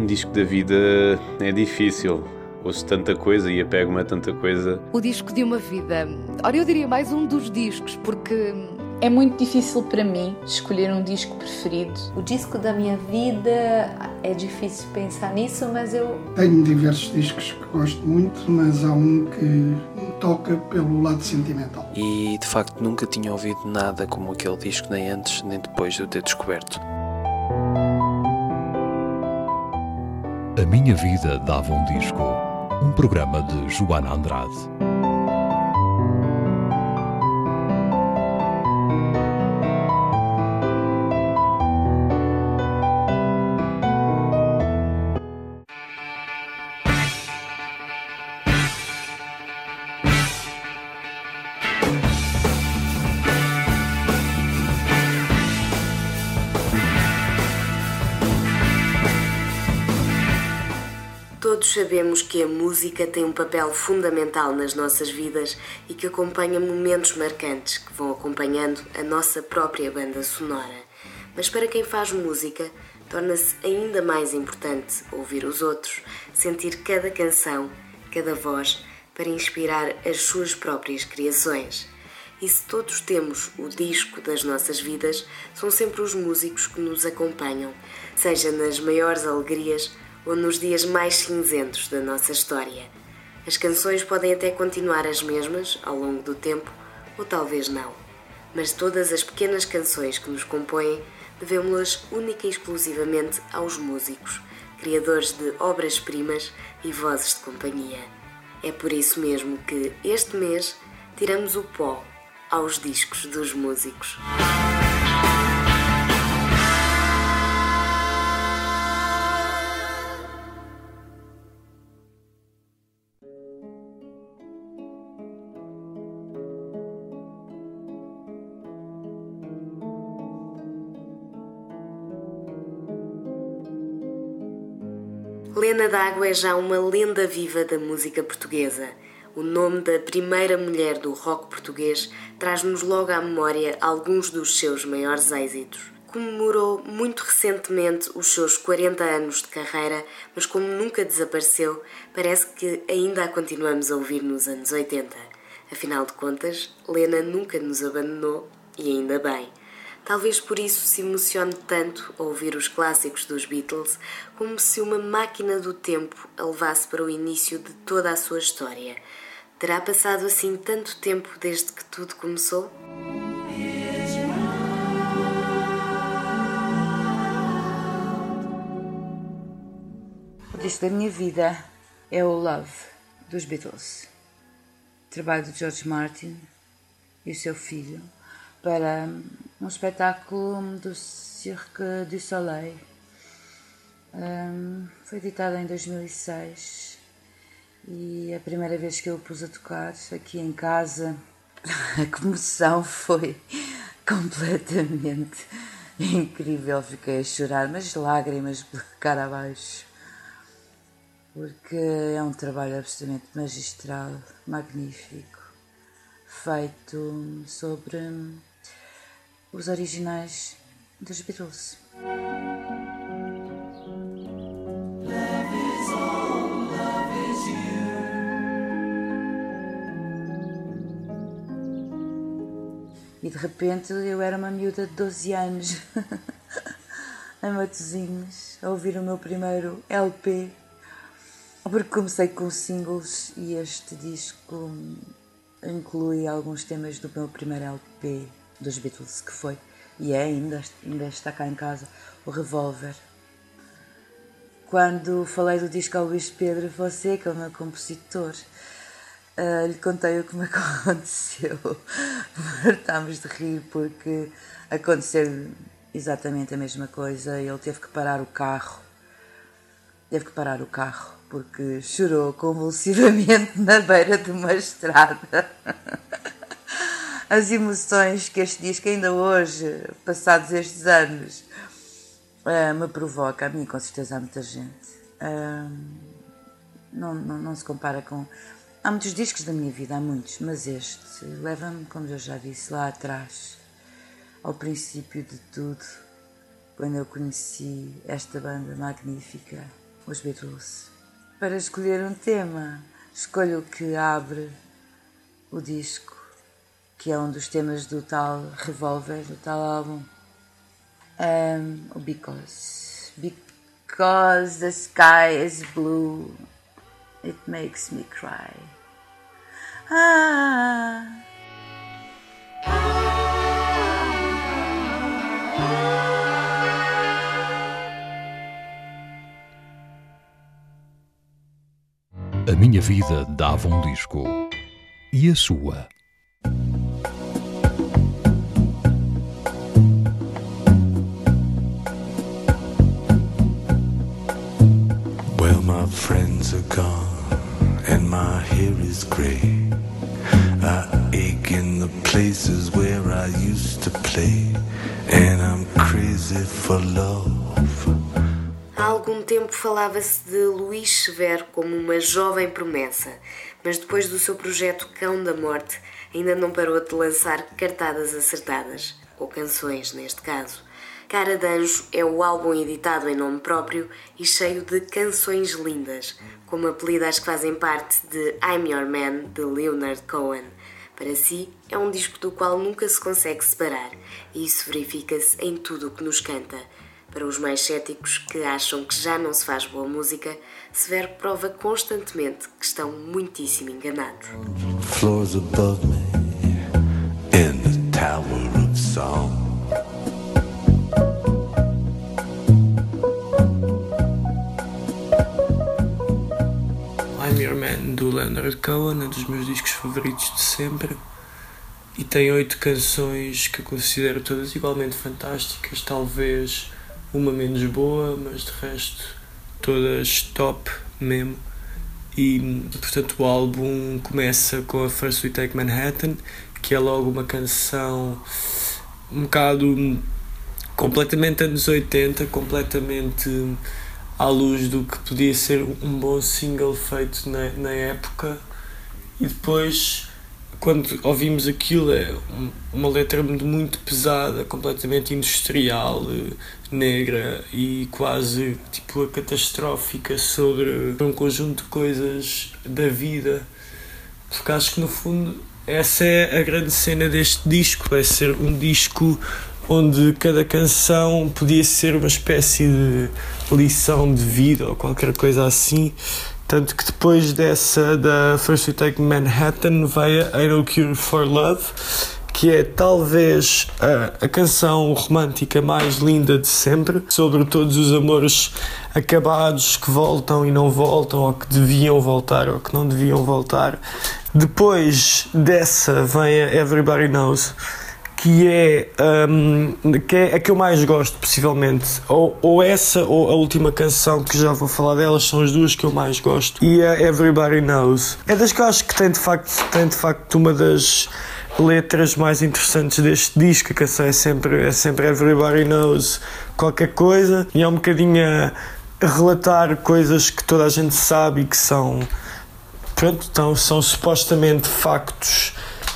Um disco da vida é difícil. Ouço tanta coisa e apego-me a tanta coisa. O disco de uma vida. Ora, eu diria mais um dos discos, porque é muito difícil para mim escolher um disco preferido. O disco da minha vida, é difícil pensar nisso, mas eu... Tenho diversos discos que gosto muito, mas há um que me toca pelo lado sentimental. E, de facto, nunca tinha ouvido nada como aquele disco, nem antes, nem depois de o ter descoberto. A Minha Vida Dava um Disco. Um programa de Joana Andrade. Todos sabemos que a música tem um papel fundamental nas nossas vidas e que acompanha momentos marcantes que vão acompanhando a nossa própria banda sonora. Mas para quem faz música, torna-se ainda mais importante ouvir os outros, sentir cada canção, cada voz, para inspirar as suas próprias criações. E se todos temos o disco das nossas vidas, são sempre os músicos que nos acompanham, seja nas maiores alegrias ou nos dias mais cinzentos da nossa história. As canções podem até continuar as mesmas ao longo do tempo, ou talvez não. Mas todas as pequenas canções que nos compõem, devemos-las única e exclusivamente aos músicos, criadores de obras-primas e vozes de companhia. É por isso mesmo que, este mês, tiramos o pó aos discos dos músicos. Lena D'Água é já uma lenda viva da música portuguesa. O nome da primeira mulher do rock português traz-nos logo à memória alguns dos seus maiores êxitos. Comemorou muito recentemente os seus 40 anos de carreira, mas como nunca desapareceu, parece que ainda a continuamos a ouvir nos anos 80. Afinal de contas, Lena nunca nos abandonou, e ainda bem. Talvez por isso se emocione tanto ao ouvir os clássicos dos Beatles, como se uma máquina do tempo a levasse para o início de toda a sua história. Terá passado assim tanto tempo desde que tudo começou? O disco da minha vida é o Love, dos Beatles. Trabalho de George Martin e o seu filho para um espetáculo do Cirque du Soleil. Foi editado em 2006 e a primeira vez que eu o pus a tocar aqui em casa, a comoção foi completamente incrível. Fiquei a chorar, mas lágrimas de cara abaixo, porque é um trabalho absolutamente magistral, magnífico, feito sobre os originais dos Beatles. E de repente eu era uma miúda de 12 anos, em Matosinhos, a ouvir o meu primeiro LP, porque comecei com singles e este disco inclui alguns temas do meu primeiro LP dos Beatles, que foi, e é ainda está cá em casa, o Revolver. Quando falei do disco ao Luís Pedro Fonseca, o meu compositor, lhe contei o que me aconteceu. Fartámos de rir porque aconteceu exatamente a mesma coisa. Ele teve que parar o carro porque chorou convulsivamente na beira de uma estrada. As emoções que este disco ainda hoje, passados estes anos, me provoca, a mim com certeza há muita gente. Não se compara com... Há muitos discos da minha vida, há muitos, mas este leva-me, como eu já disse, lá atrás, ao princípio de tudo, quando eu conheci esta banda magnífica os Beatles. Para escolher um tema, escolho o que abre o disco, que é um dos temas do tal Revolver, do tal álbum. O Because the sky is blue, it makes me cry. A minha vida dava um disco. E a sua? Well, my friends are gone and my hair is grey. I ache in the places where I used to play, and I'm crazy for love. Há algum tempo falava-se de Luís Severo como uma jovem promessa, mas depois do seu projeto Cão da Morte ainda não parou de lançar cartadas acertadas, ou canções neste caso. Cara de Anjo é o álbum editado em nome próprio e cheio de canções lindas, como apelido às que fazem parte de I'm Your Man, de Leonard Cohen. Para si, é um disco do qual nunca se consegue separar, e isso verifica-se em tudo o que nos canta. Para os mais céticos que acham que já não se faz boa música, Severo prova constantemente que estão muitíssimo enganados. Floors above me in the tower of song. I'm Your Man, do Leonard Cohen, é dos meus discos favoritos de sempre e tem 8 canções que eu considero todas igualmente fantásticas, talvez uma menos boa, mas de resto todas top mesmo. E portanto o álbum começa com a First We Take Manhattan, que é logo uma canção um bocado completamente anos 80, completamente à luz do que podia ser um bom single feito na época. E depois, quando ouvimos aquilo, é uma letra muito pesada, completamente industrial, negra e quase tipo catastrófica sobre um conjunto de coisas da vida, porque acho que no fundo essa é a grande cena deste disco. Vai ser um disco onde cada canção podia ser uma espécie de lição de vida ou qualquer coisa assim. Tanto que depois dessa, da First We Take Manhattan, veio a No Cure for Love, que é talvez a canção romântica mais linda de sempre, sobre todos os amores acabados que voltam e não voltam, ou que deviam voltar ou que não deviam voltar. Depois dessa vem a Everybody Knows, que é a que eu mais gosto, possivelmente. Ou essa ou a última canção, que já vou falar delas, são as duas que eu mais gosto. E a Everybody Knows é das que eu acho que tem de facto uma das letras mais interessantes deste disco. A canção é sempre Everybody Knows qualquer coisa, e é um bocadinho a relatar coisas que toda a gente sabe e que são supostamente factos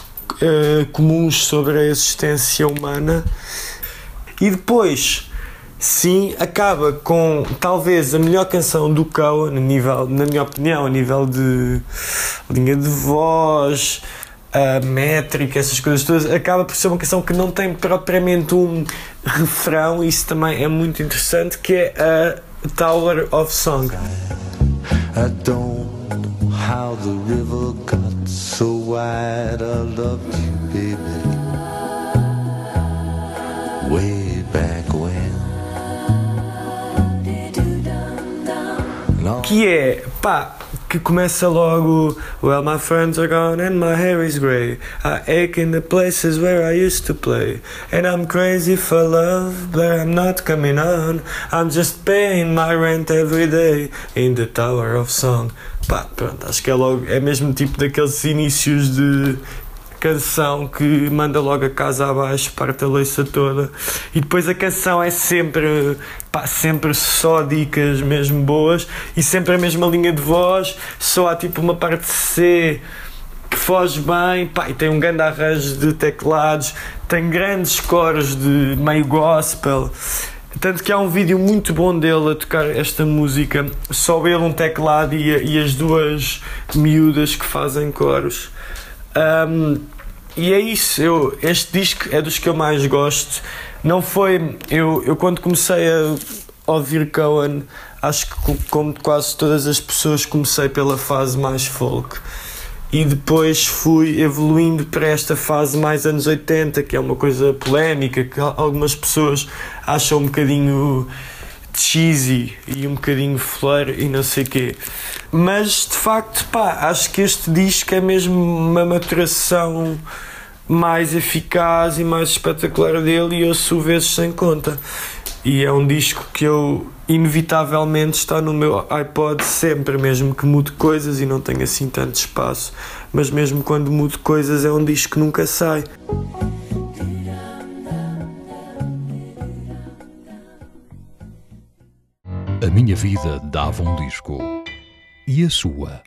comuns sobre a existência humana. E depois, sim, acaba com talvez a melhor canção do Cohen, na minha opinião, a nível de linha de voz, a métrica, essas coisas todas. Acaba por ser uma canção que não tem propriamente um refrão, e isso também é muito interessante, que é a Tower of Song. I don't know how the river got so wide. I loved you, baby, way back when. Que é, que começa logo: Well, my friends are gone and my hair is grey. I ache in the places where I used to play. And I'm crazy for love, but I'm not coming on. I'm just paying my rent every day in the Tower of Song. Pronto, acho que é mesmo tipo daqueles inícios de canção que manda logo a casa abaixo, parte a louça toda. E depois a canção é sempre só dicas mesmo boas, e sempre a mesma linha de voz, só há tipo uma parte C que foge bem, e tem um grande arranjo de teclados, tem grandes coros de meio gospel. Tanto que há um vídeo muito bom dele a tocar esta música, só ele, um teclado e as duas miúdas que fazem coros. E é isso, este disco é dos que eu mais gosto. Não foi... Eu quando comecei a ouvir Cohen, acho que como quase todas as pessoas comecei pela fase mais folk. E depois fui evoluindo para esta fase mais anos 80, que é uma coisa polémica, que algumas pessoas acham um bocadinho cheesy e um bocadinho flare e não sei o quê. Mas, de facto, acho que este disco é mesmo uma maturação mais eficaz e mais espetacular dele, e ouço vezes sem conta. E é um disco que eu, inevitavelmente, está no meu iPod sempre, mesmo que mude coisas e não tenha assim tanto espaço. Mas mesmo quando mudo coisas, é um disco que nunca sai. A minha vida dava um disco. E a sua?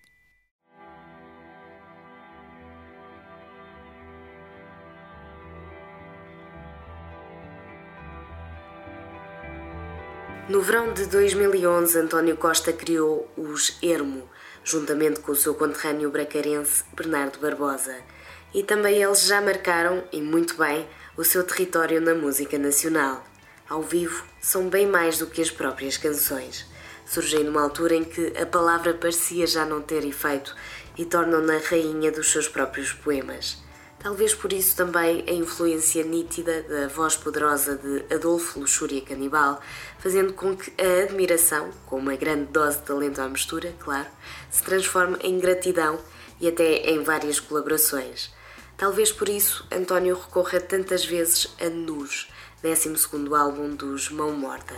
No verão de 2011, António Costa criou os Ermo, juntamente com o seu conterrâneo bracarense Bernardo Barbosa. E também eles já marcaram, e muito bem, o seu território na música nacional. Ao vivo, são bem mais do que as próprias canções. Surgem numa altura em que a palavra parecia já não ter efeito e tornam-na rainha dos seus próprios poemas. Talvez por isso também a influência nítida da voz poderosa de Adolfo Luxúria Canibal, fazendo com que a admiração, com uma grande dose de talento à mistura, claro, se transforme em gratidão e até em várias colaborações. Talvez por isso António recorra tantas vezes a Nus, 12º álbum dos Mão Morta.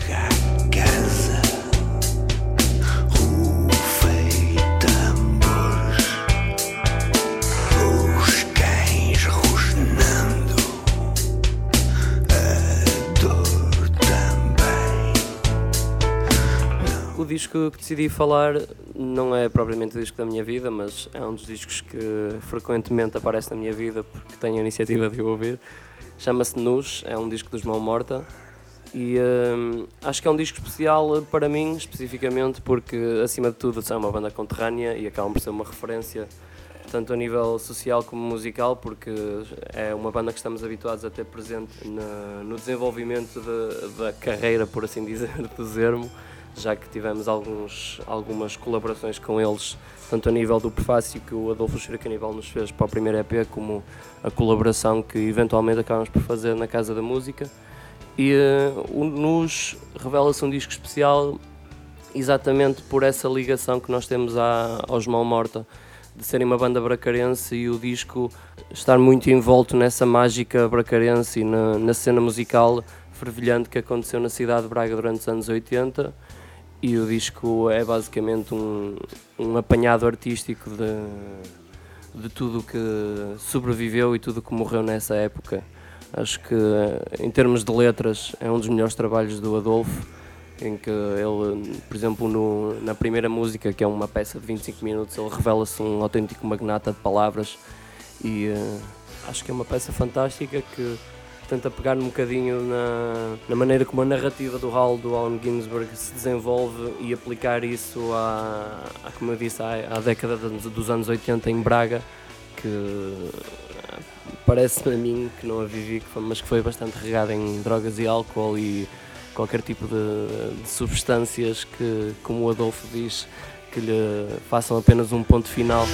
O disco que decidi falar não é propriamente o disco da minha vida, mas é um dos discos que frequentemente aparece na minha vida porque tenho a iniciativa de o ouvir. Chama-se Nus, é um disco dos Mão Morta e acho que é um disco especial para mim, especificamente porque, acima de tudo, é uma banda conterrânea e acabam por ser uma referência tanto a nível social como musical, porque é uma banda que estamos habituados a ter presente no desenvolvimento da carreira, por assim dizer, do Zermo, já que tivemos algumas colaborações com eles, tanto a nível do prefácio que o Adolfo Luxúria Canibal nos fez para o primeiro EP, como a colaboração que eventualmente acabamos por fazer na Casa da Música. E o Nus revela-se um disco especial exatamente por essa ligação que nós temos aos Mão Morta, de serem uma banda bracarense e o disco estar muito envolto nessa mágica bracarense e na cena musical fervilhante que aconteceu na cidade de Braga durante os anos 80. E o disco é basicamente um apanhado artístico de tudo o que sobreviveu e tudo o que morreu nessa época. Acho que, em termos de letras, é um dos melhores trabalhos do Adolfo, em que ele, por exemplo, na primeira música, que é uma peça de 25 minutos, ele revela-se um autêntico magnata de palavras e acho que é uma peça fantástica que tenta pegar um bocadinho na maneira como a narrativa do Hall do Allen Ginsberg se desenvolve e aplicar isso como eu disse, à década dos anos 80 em Braga, que parece-me a mim que não a vivi, mas que foi bastante regada em drogas e álcool e qualquer tipo de substâncias que, como o Adolfo diz, que lhe façam apenas um ponto final.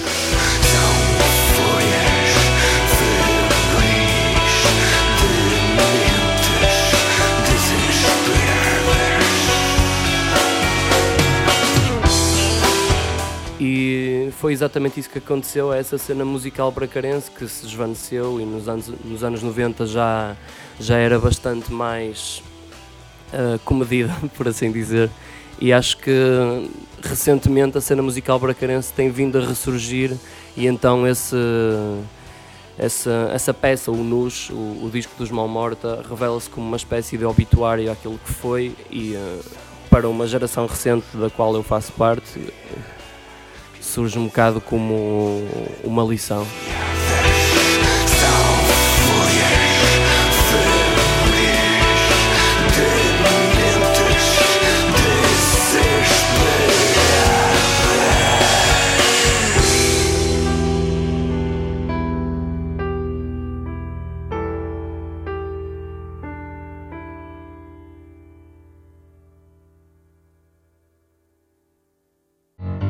E foi exatamente isso que aconteceu a essa cena musical bracarense que se desvaneceu e nos anos 90 já era bastante mais comedida, por assim dizer, e acho que recentemente a cena musical bracarense tem vindo a ressurgir e então essa peça, o Nus, o disco dos Mão Morta, revela-se como uma espécie de obituário àquilo que foi e para uma geração recente da qual eu faço parte, surge um bocado como uma lição.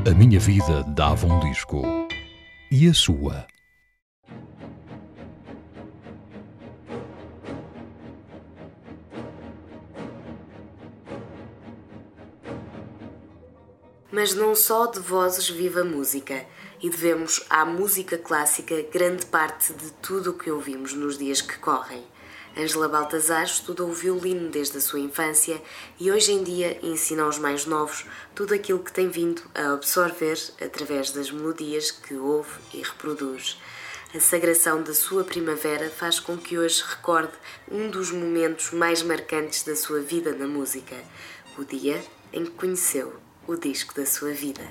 A minha vida dava um disco. E a sua? Mas não só de vozes vive a música, e devemos à música clássica grande parte de tudo o que ouvimos nos dias que correm. Ângela Baltazar estudou o violino desde a sua infância e hoje em dia ensina aos mais novos tudo aquilo que tem vindo a absorver através das melodias que ouve e reproduz. A sagração da sua primavera faz com que hoje recorde um dos momentos mais marcantes da sua vida na música, o dia em que conheceu o disco da sua vida.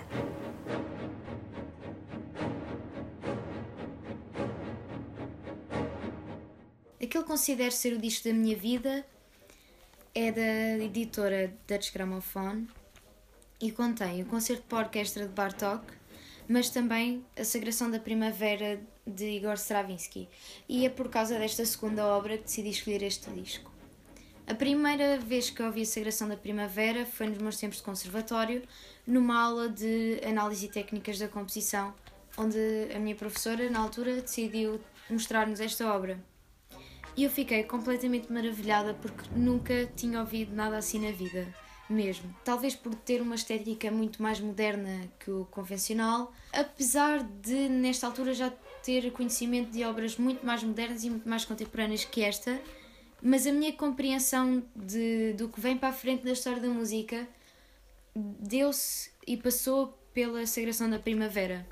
Aquele que considero ser o disco da minha vida é da editora Dutch Gramophone e contém o concerto para a orquestra de Bartók, mas também a Sagração da Primavera de Igor Stravinsky. E é por causa desta segunda obra que decidi escolher este disco. A primeira vez que eu ouvi a Sagração da Primavera foi nos meus tempos de conservatório, numa aula de análise e técnicas da composição, onde a minha professora, na altura, decidiu mostrar-nos esta obra. E eu fiquei completamente maravilhada porque nunca tinha ouvido nada assim na vida, mesmo. Talvez por ter uma estética muito mais moderna que o convencional, apesar de, nesta altura, já ter conhecimento de obras muito mais modernas e muito mais contemporâneas que esta, mas a minha compreensão do que vem para a frente da história da música deu-se e passou pela Sagração da Primavera.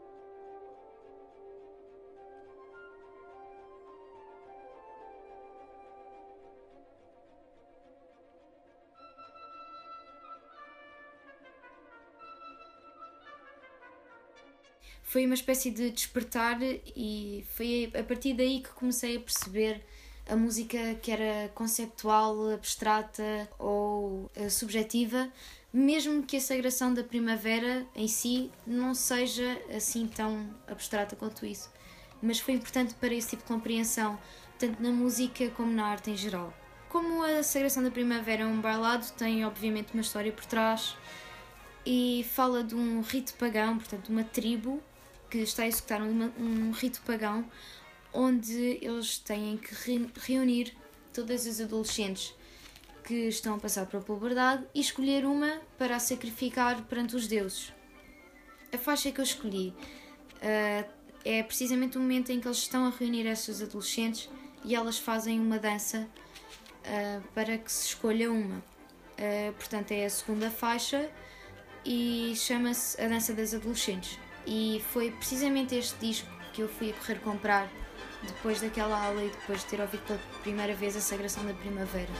Foi uma espécie de despertar e foi a partir daí que comecei a perceber a música que era conceptual, abstrata ou subjetiva, mesmo que a Sagração da Primavera em si não seja assim tão abstrata quanto isso. Mas foi importante para esse tipo de compreensão, tanto na música como na arte em geral. Como a Sagração da Primavera é um bailado, tem obviamente uma história por trás e fala de um rito pagão, portanto uma tribo que está a executar um rito pagão onde eles têm que reunir todas as adolescentes que estão a passar pela puberdade e escolher uma para a sacrificar perante os deuses. A faixa que eu escolhi é precisamente o momento em que eles estão a reunir essas adolescentes e elas fazem uma dança para que se escolha uma. Portanto, é a segunda faixa e chama-se A Dança das Adolescentes. E foi precisamente este disco que eu fui a correr comprar depois daquela aula e depois de ter ouvido pela primeira vez a Sagração da Primavera.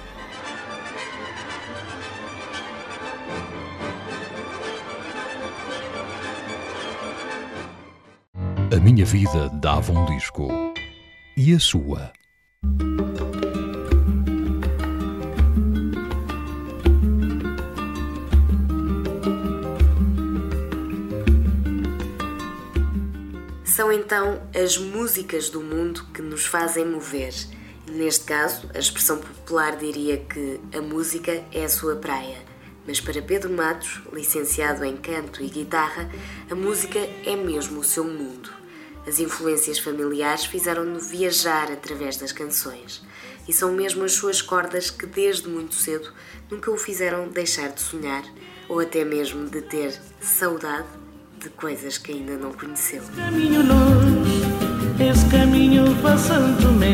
A minha vida dava um disco. E a sua? São então as músicas do mundo que nos fazem mover. Neste caso, a expressão popular diria que a música é a sua praia. Mas para Pedro Matos, licenciado em canto e guitarra, a música é mesmo o seu mundo. As influências familiares fizeram-no viajar através das canções. E são mesmo as suas cordas que desde muito cedo nunca o fizeram deixar de sonhar ou até mesmo de ter saudade de coisas que ainda não conheceu. Caminho longe, esse caminho para Santo Tomé.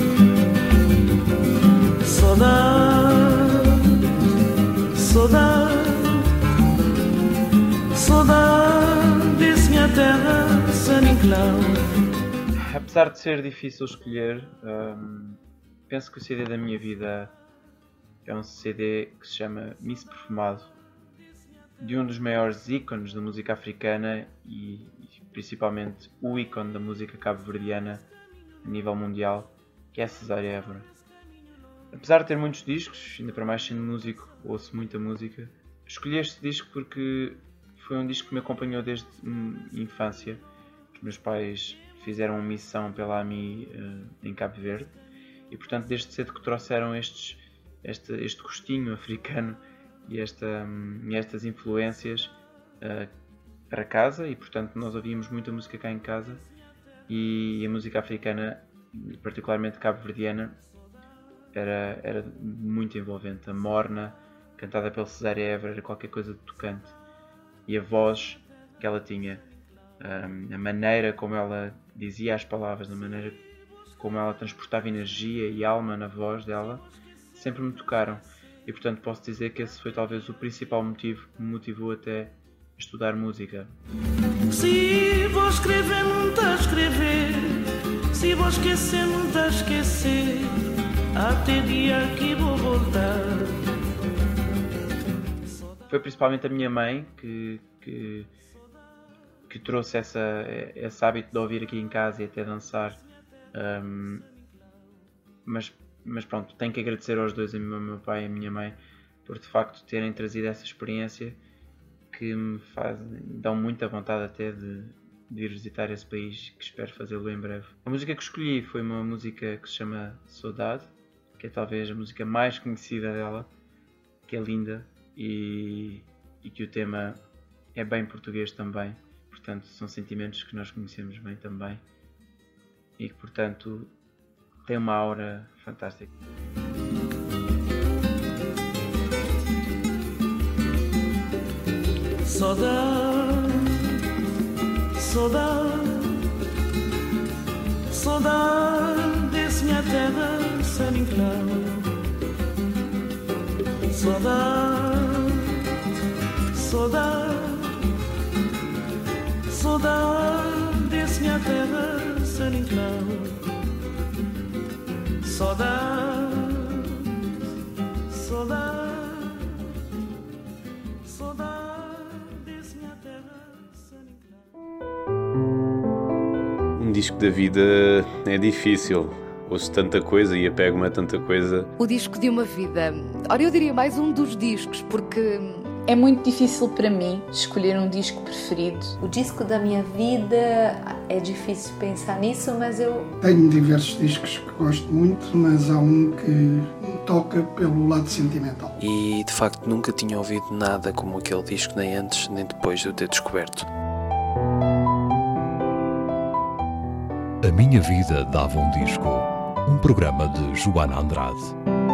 Saudade, saudade, saudade, disse minha terra, San Inclau. Apesar de ser difícil escolher, penso que o CD da minha vida é um CD que se chama Miss Perfumado, de um dos maiores ícones da música africana e principalmente o ícone da música cabo-verdiana a nível mundial, que é Cesária Évora. Apesar de ter muitos discos, ainda para mais sendo músico, ouço muita música, escolhi este disco porque foi um disco que me acompanhou desde a infância. Os meus pais fizeram uma missão pela AMI em Cabo Verde e portanto desde cedo que trouxeram este gostinho africano e estas influências para casa e, portanto, nós ouvíamos muita música cá em casa e a música africana, particularmente cabo-verdiana, era muito envolvente. A morna, cantada pelo Cesária Évora, era qualquer coisa de tocante. E a voz que ela tinha, a maneira como ela dizia as palavras, a maneira como ela transportava energia e alma na voz dela, sempre me tocaram. E, portanto, posso dizer que esse foi talvez o principal motivo que me motivou até a estudar música. Se vou escrever, não está a escrever. Se vou esquecer, não está a esquecer. Até dia que vou voltar. Foi principalmente a minha mãe que trouxe esse hábito de ouvir aqui em casa e até dançar. Mas pronto, tenho que agradecer aos dois, ao meu pai e à minha mãe, por de facto terem trazido essa experiência que me dão muita vontade até de ir visitar esse país, que espero fazê-lo em breve. A música que escolhi foi uma música que se chama Saudade, que é talvez a música mais conhecida dela, que é linda e que o tema é bem português também, portanto são sentimentos que nós conhecemos bem também e que, portanto, tem uma aura fantástica. Saudade, saudade, saudade desse minha terra sem claro. Saudade, saudade, saudade desse minha terra sem claro. Saudade, saudade, saudade desse minha terra sem claro. Um disco da vida é difícil. Ouço tanta coisa e apego-me a tanta coisa. O disco de uma vida. Ora, eu diria mais um dos discos, porque é muito difícil para mim escolher um disco preferido. O disco da minha vida, é difícil pensar nisso, mas eu... Tenho diversos discos que gosto muito, mas há um que me toca pelo lado sentimental. E de facto nunca tinha ouvido nada como aquele disco, nem antes nem depois de o ter descoberto. A Minha Vida Dava um Disco. Um programa de Joana Andrade.